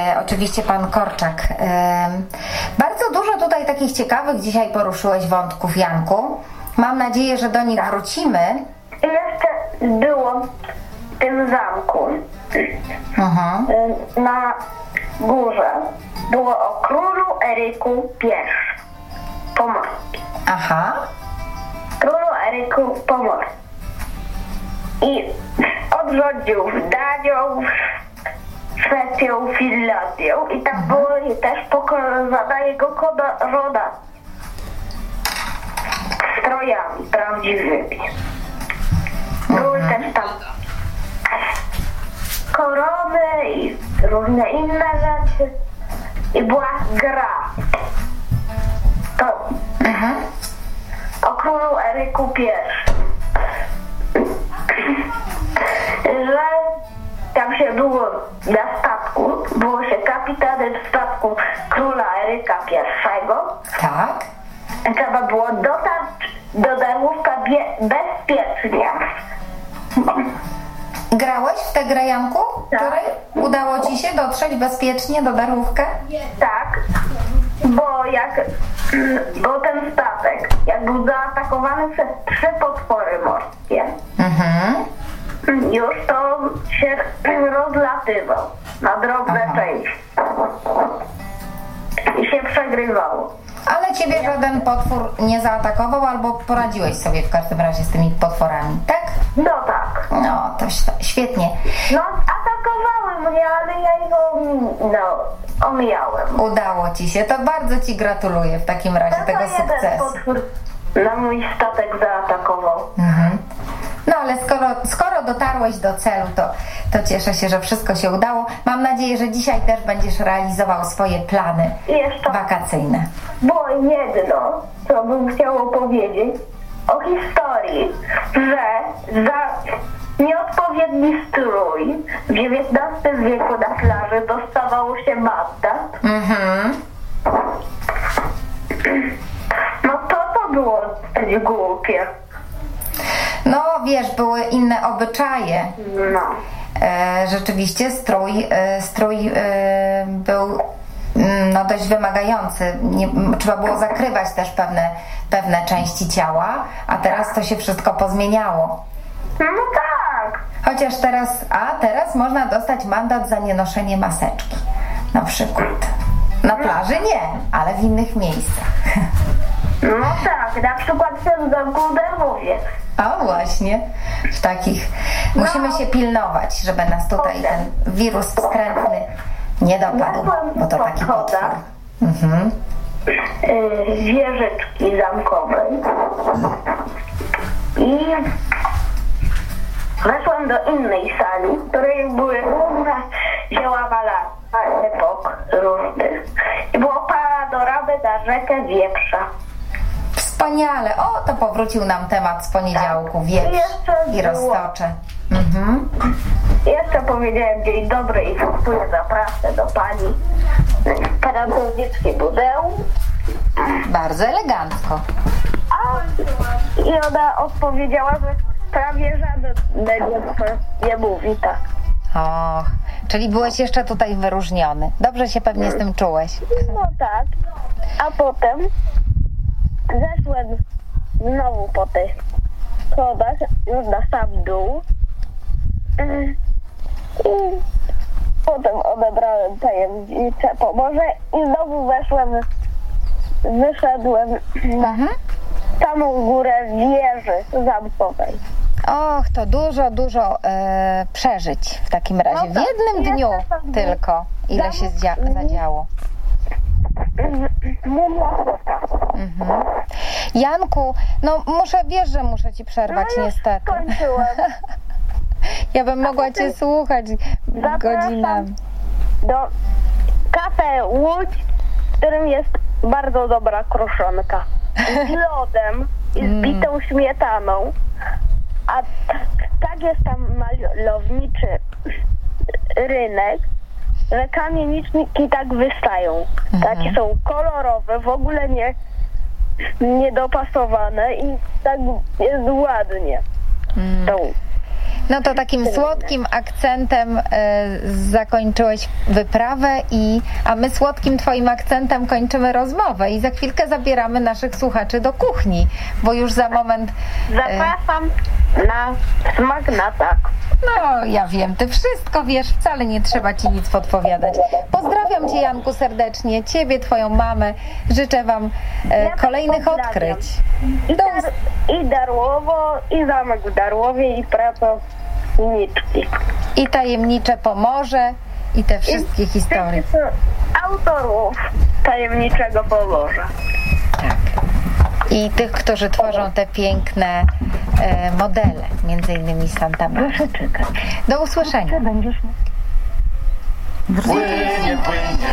oczywiście pan Korczak. Bardzo dużo tutaj takich ciekawych dzisiaj poruszyłeś wątków, Janku. Mam nadzieję, że do nich wrócimy. I jeszcze było w tym zamku na górze było o królu Eryku I Pomorskim. Aha. Królu Eryku Pomorskim. I odrządził Danią, Szwecją, Finlandią i tam były też pokazana jego korona strojami prawdziwymi. Były też tam korony i różne inne rzeczy. I była gra. To o królu Eryku I. Że tam się było na statku, było się kapitanem statku króla Eryka I. Tak. Trzeba było dotarć do Darłówka bezpiecznie. Grałeś w tę grę, Janku? Tak. Której udało ci się dotrzeć bezpiecznie do Darłówka? Tak, bo ten statek, jak był zaatakowany przez 3 potwory morskie, już to się rozlatywał na drobne części i się przegrywało. Ale ciebie żaden potwór nie zaatakował, albo poradziłeś sobie w każdym razie z tymi potworami, tak? No tak. No, to świetnie. No, atakowały mnie, ale ja ich omijałem. Udało ci się, to bardzo ci gratuluję w takim razie tego jeden sukcesu. potwór na mój statek zaatakował. No ale skoro dotarłeś do celu, to cieszę się, że wszystko się udało. Mam nadzieję, że dzisiaj też będziesz realizował swoje plany wakacyjne. Było jedno, co bym chciała powiedzieć o historii, że za nieodpowiedni strój w XIX wieku na plaży dostawało się mandat. No to było głupie. No wiesz, były inne obyczaje. No. Rzeczywiście strój był dość wymagający. Trzeba było zakrywać też pewne części ciała, a teraz to się wszystko pozmieniało. No tak. Chociaż teraz można dostać mandat za nienoszenie maseczki. Na przykład. Na plaży nie, ale w innych miejscach. No tak, na przykład w tym domku Darłowiec. A właśnie, w takich. Musimy się pilnować, żeby nas tutaj ten wirus wstrętny nie dopadł, bo to taki potwór. Wieżyczki zamkowej i weszłam do innej sali, w której były różne dzieła malarstwa epok różnych i było panoramy na rzekę Wieprza. Wspaniale! O, to powrócił nam temat z poniedziałku. Wieprz i Roztocze. Jeszcze powiedziałem dzień dobry i dziękuję, zapraszam do pani Karadzieckiej Muzeum. Bardzo elegancko. I ona odpowiedziała, że prawie żadnego nie mówi tak. Och, czyli byłeś jeszcze tutaj wyróżniony. Dobrze się pewnie z tym czułeś. No tak. A potem zeszłem znowu po tych schodach, już na sam dół. I potem odebrałem tajemnicze pomoże i znowu wyszedłem na samą górę wieży zamkowej. Och, to dużo przeżyć w takim razie. W jednym dniu tylko. Ile się zadziało. Janku, no wiesz, że muszę ci przerwać niestety. Skończyłem. Ja bym mogła cię słuchać godzinami. Do Cafe Łódź, w którym jest bardzo dobra kruszonka. Z lodem i z bitą śmietaną. A tak jest tam malowniczy rynek, że kamieniczniki tak wystają. Takie są kolorowe, w ogóle niedopasowane i tak jest ładnie. No to takim słodkim akcentem zakończyłeś wyprawę, a my słodkim twoim akcentem kończymy rozmowę i za chwilkę zabieramy naszych słuchaczy do kuchni, bo już za moment... Zapraszam na smak na tak. No, ja wiem, ty wszystko wiesz, wcale nie trzeba ci nic podpowiadać. Pozdrawiam cię, Janku, serdecznie, ciebie, twoją mamę. Życzę wam kolejnych odkryć. I Darłowo, i zamek w Darłowie, i pracowniczki. I tajemnicze Pomorze, i te wszystkie historie. Autorów tajemniczego Pomorza. Tak. I tych, którzy tworzą te piękne modele, między innymi Santa Maria. Do usłyszenia. Płynie, płynie